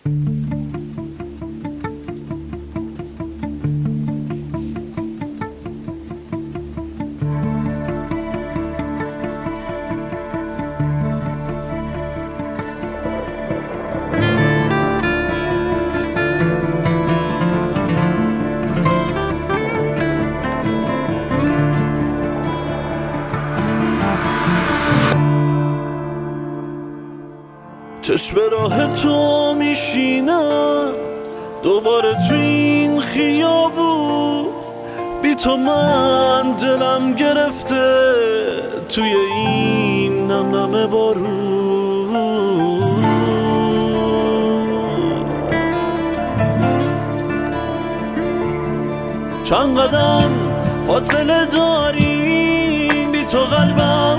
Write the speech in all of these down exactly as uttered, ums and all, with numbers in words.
چشم راه تو میشینم دوباره تو این خیابون، بی تو من دلم گرفته توی این نم نم بارون. چند قدم فاصله داریم، بی تو قلبم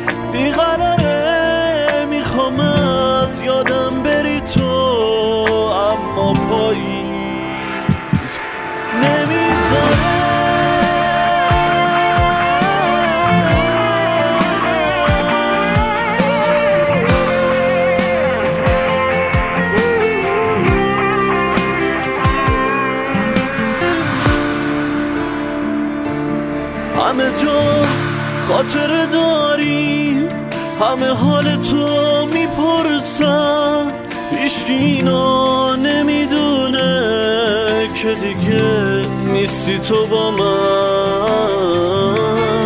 بیقراره، میخوام از یادم بری تو، اما پاییز نمیذاره. همه جا خاطره داریم، همه حال تو میپرسن، هیچکی اینا نمیدونه که دیگه نیستی تو با من.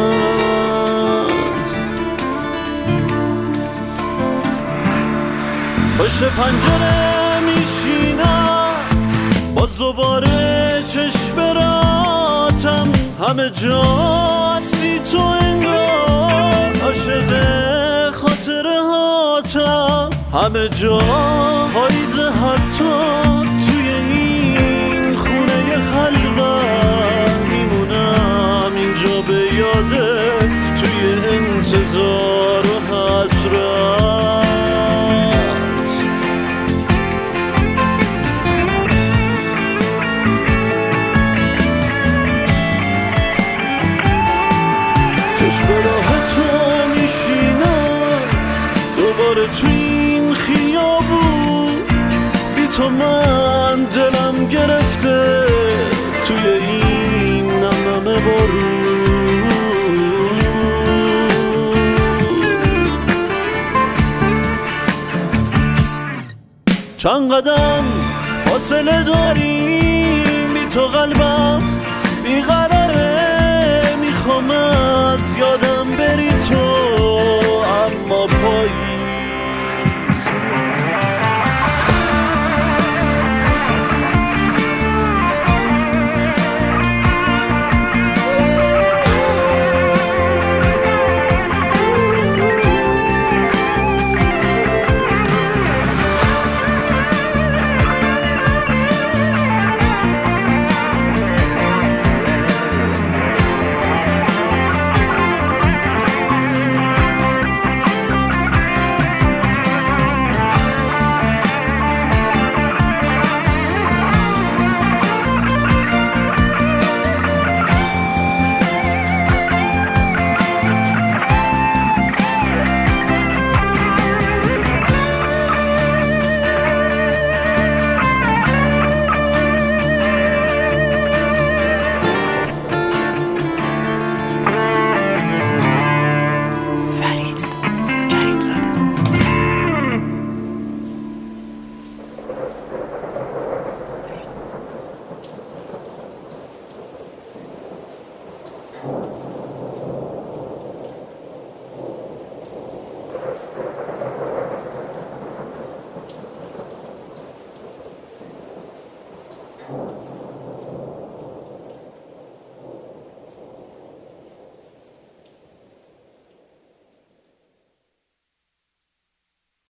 پشت پنجره میشینم باز دوباره چشم راتم، همه جا هستی تو انگار، عاشق خاطره هاتم، همه جا پاییزه، حتی توی این خونه خلوت میمونم اینجا به یادت، توی انتظار و حسرت. چشم راه تو میشینم دوباره تو این خیابون، بی تو من دلم گرفته توی این نم نم بارون. چند قدم فاصله داریم، بی تو قلبم بیقراره، میخوام از یادم بری تو، اما پاییز you